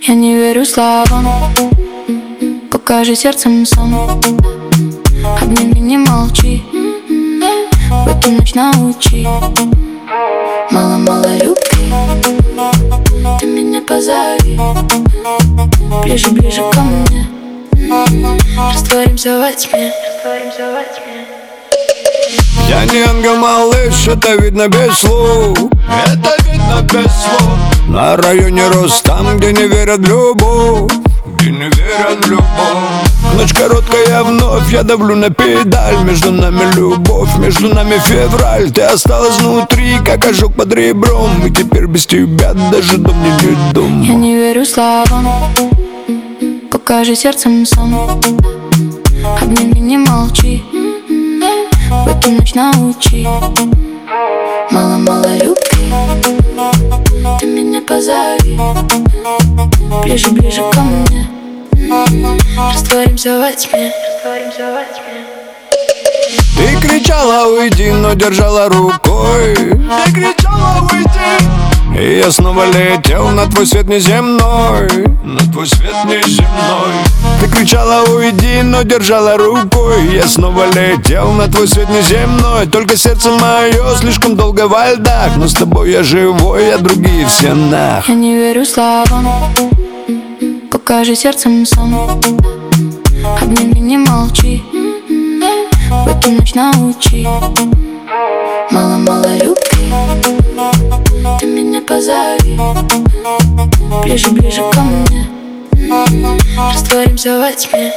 Я не верю словам, покажи сердцем сон. Обними, не молчи, в эту ночь научи. Мало-мало любви, ты меня позови. Ближе-ближе ко мне, растворимся во тьме. Я не ангел, малыш, это видно без слов. Это видно без слов. На районе рост, там, где не верят в любовь. Где не верят в любовь. Ночь короткая вновь, я давлю на педаль. Между нами любовь, между нами февраль. Ты осталась внутри, как ожог под ребром. И теперь без тебя даже дом мне не дом. Я не верю словам, покажи сердцем сон. Обними, не молчи, в эту ночь научи. Мало-мало любви, ты меня позови. Ближе-ближе ко мне, растворимся во тьме. Ты кричала уйди, но держала рукой. Ты кричала уйди, и я снова летел на твой свет неземной. На твой свет неземной. Ты кричала уйди, но держала рукой. Я снова летел на твой свет неземной. Только сердце мое слишком долго во льдах. Но с тобой я живой, а другие все нах. Я не верю словам, покажи сердцем сон. Обними, не молчи, в эту ночь научи. Мало-мало любви, ты меня позови. Ближе-ближе ко мне, растворимся во тьме.